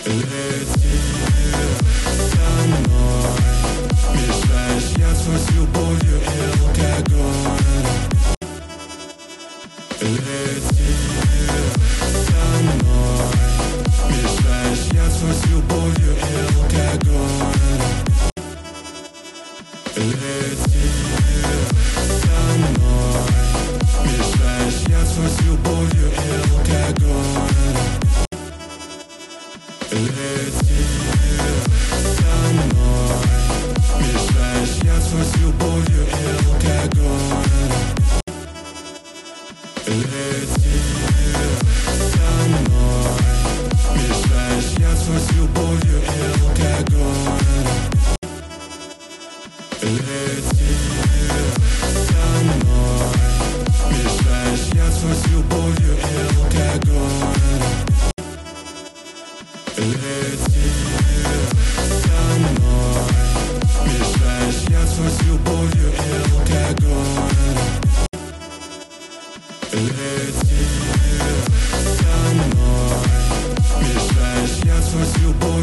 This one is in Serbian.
Лети со мной, мешаешь яйцо с любовью и алкоголь. Лети со мной, мешаешь яйцо с любовью и алкоголь. Лети со мной, мешаешь яйцо с любовью и алкоголь. Лети со мной, мешаешь яйцо с любовью и алкоголь. Лети со мной, мешаешь яйцо с любовью и алкоголь. Лети со мной, мешаешь яйцо с любовью и алкоголь. Лети со мной, мешаешь яйцо с любовью и алкоголь. Лети со мной, мешаешь яйцо с любовью.